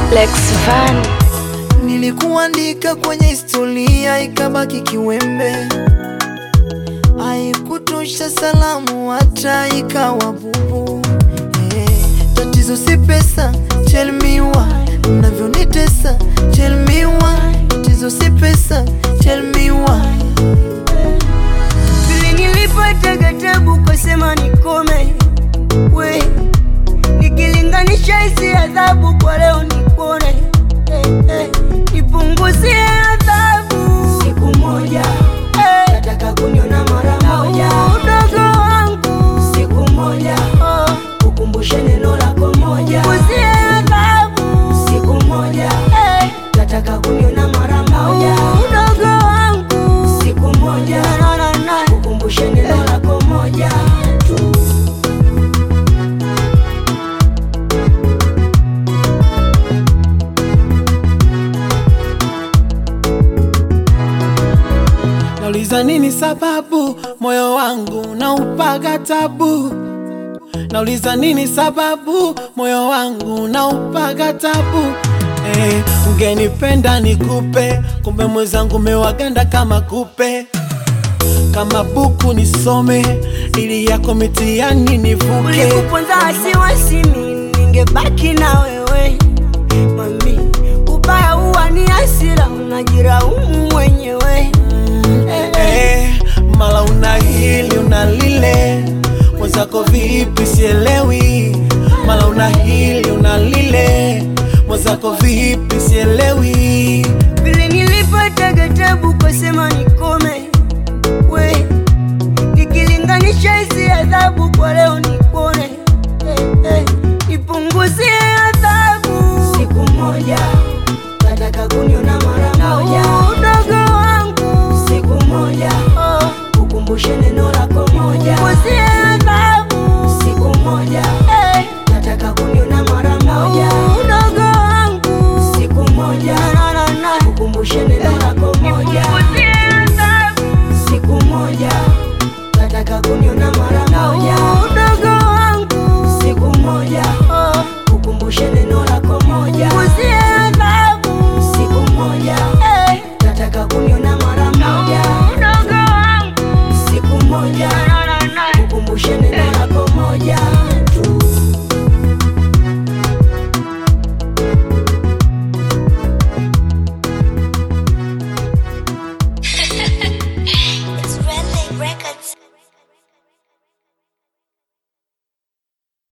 Lex Van. Nilikuandika kwenye historia ikabaki kiwembe, haikutosha salamu hata ikawa bubu. Tatizo si pesa, tell me why unavyonitesa, tell me why. Tatizo si pesa, tell me why. Vile nilipata gatabu kusema nikome, we nikilinganisha hizi adhabu kwa leo nikone, nipunguzie adhabu siku moja, nataka kuniona mara moja. Udogo wangu siku moja, ukumbushe neno lako moja. Nipunguzie adhabu siku moja, nataka kuniona mara moja. Udogo wangu siku moja, ukumbushe neno lako moja. Nauliza nini sababu moyo wangu na upaga tabu. Nauliza nini sababu moyo wangu na upaga tabu. Ungenipenda nikupe, kumbe mwenzangu mewaganda kama kupe. Kama buku nisome, ili yako mitihani nivuke. Ulikuponza wasiwasi mimi ningebaki na wewe mami. Ubaya huwa ni hasira, unajiraumu mwenyewe. Mala una hili una lile, mwenzako vipi sielewi. Mala una hili una lile, mwenzako vipi sielewi. Vile nilipata gatabu kusema nikome,